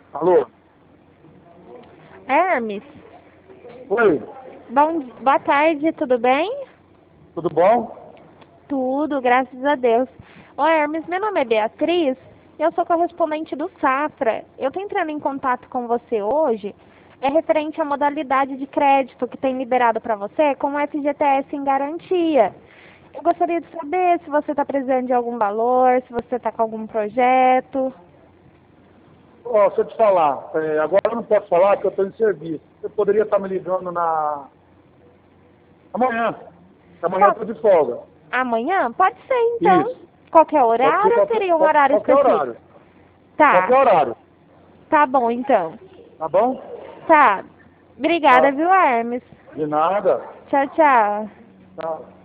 Alô? Hermes, Oi, boa tarde, tudo bem? tudo bom? Tudo, graças a Deus. Ô Hermes, meu nome é Beatriz, eu sou correspondente do Safra. Eu tô entrando em contato com você hoje, é referente à modalidade de crédito que tem liberado para você com o FGTS em garantia. Eu gostaria de saber se você está precisando de algum valor, se você está com algum projeto. Ó, deixa eu te falar, agora eu não posso falar porque eu estou em serviço. Você poderia estar me ligando amanhã. Amanhã eu Qual- estou de folga. Amanhã? Pode ser então. Isso. Qualquer Pode ser horário ou teria um horário qualquer específico? horário. Tá, Qualquer horário. tá bom então. Tá bom? Tá. Obrigada, Tá. viu, Hermes? De nada. Tchau, tchau. Tchau.